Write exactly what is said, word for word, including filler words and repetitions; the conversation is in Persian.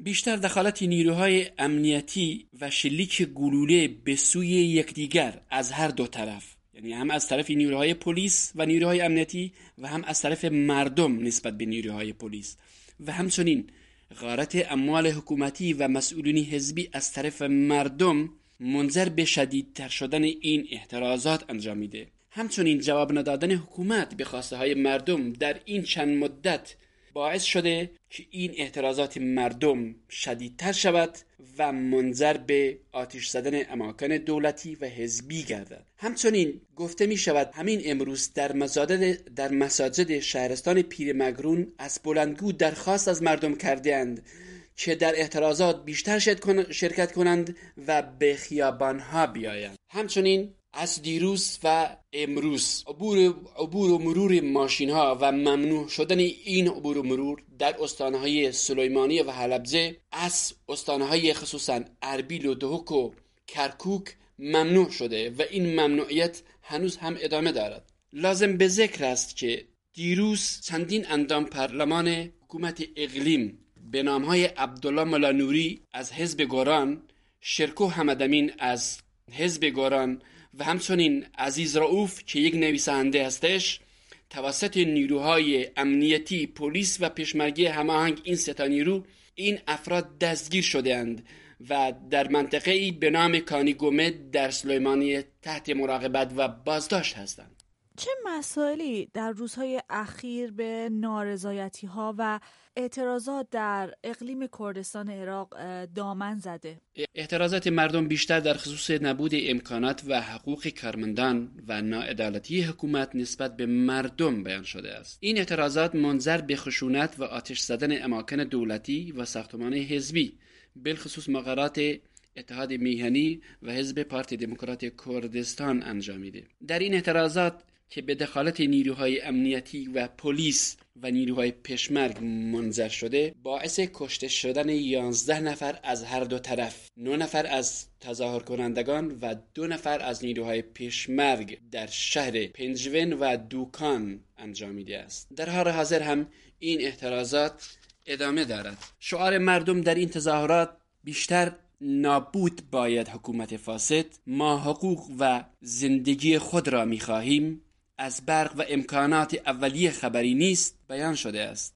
بیشتر دخالت نیروهای امنیتی و شلیک گلوله به سوی یکدیگر از هر دو طرف، یعنی هم از طرف نیروهای پلیس و نیروهای امنیتی و هم از طرف مردم نسبت به نیروهای پلیس، و همچنین غارت اموال حکومتی و مسئولین حزبی از طرف مردم منجر به شدیدتر شدن این اعتراضات انجام میده. همچنین جواب ندادن حکومت به خواسته های مردم در این چند مدت باعث شده که این اعتراضات مردم شدیدتر شود و منجر به آتش زدن اماکن دولتی و حزبی گردد. همچنین گفته می شود همین امروز در مساجد در مساجد شهرستان پیرمگرون از بلندگو درخواست از مردم کردند که در اعتراضات بیشتر شرکت کنند و به خیابانها بیایند. همچنین از دیروز و امروز عبور عبور و مرور ماشین ها و ممنوع شدن این عبور و مرور در استانهای سلیمانیه و حلبجه از استانهای خصوصا اربیل و دهوک و کرکوک ممنوع شده و این ممنوعیت هنوز هم ادامه دارد. لازم به ذکر است که دیروز چندین اندام پارلمان حکومت اقلیم به نامهای عبدالله ملانوری از حزب گوران، شرکو حمدامین از حزب گوران و همچنین عزیز رؤوف که یک نویسنده هستش توسط نیروهای امنیتی، پلیس و پشمرگی هماهنگ این سه تا نیرو این افراد دستگیر شده‌اند و در منطقه‌ای به نام کانیگومه در سلیمانیه تحت مراقبت و بازداشت هستند. چه مسائلی در روزهای اخیر به نارضایتی‌ها و اعتراضات در اقلیم کردستان عراق دامن زده؟ اعتراضات مردم بیشتر در خصوص نبود امکانات و حقوق کارمندان و ناعدالتی حکومت نسبت به مردم بیان شده است. این اعتراضات منجر به خشونت و آتش زدن اماکن دولتی و ساختمان حزبی، بالخصوص مقرات اتحاد میهنی و حزب پارتی دموکرات کردستان انجامیده. در این اعتراضات که به دخالت نیروهای امنیتی و پلیس و نیروهای پشمرگ منجر شده، باعث کشته شدن یازده نفر از هر دو طرف، نه نفر از تظاهر کنندگان و دو نفر از نیروهای پشمرگ در شهر پنجوین و دوکان انجامیده است. در حال حاضر هم این اعتراضات ادامه دارد. شعار مردم در این تظاهرات بیشتر نابود باید حکومت فاسد، ما حقوق و زندگی خود را می خواهیم، از برق و امکانات اولیه خبری نیست بیان شده است.